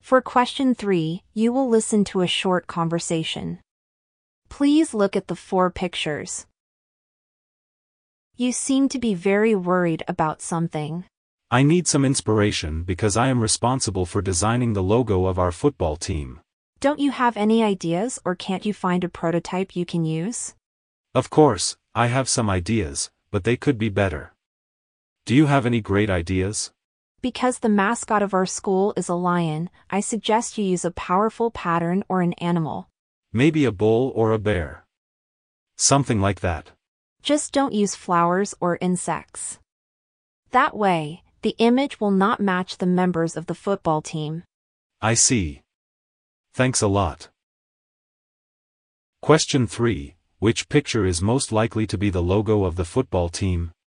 For question 3, you will listen to a short conversation. Please look at the 4 pictures. You seem to be very worried about something. I need some inspiration because I am responsible for designing the logo of our football team. Don't you have any ideas, or can't you find a prototype you can use? Of course, I have some ideas, but they could be better. Do you have any great ideas? Because the mascot of our school is a lion, I suggest you use a powerful pattern or an animal. Maybe a bull or a bear. Something like that. Just don't use flowers or insects. That way, the image will not match the members of the football team. I see. Thanks a lot. Question 3. Which picture is most likely to be the logo of the football team?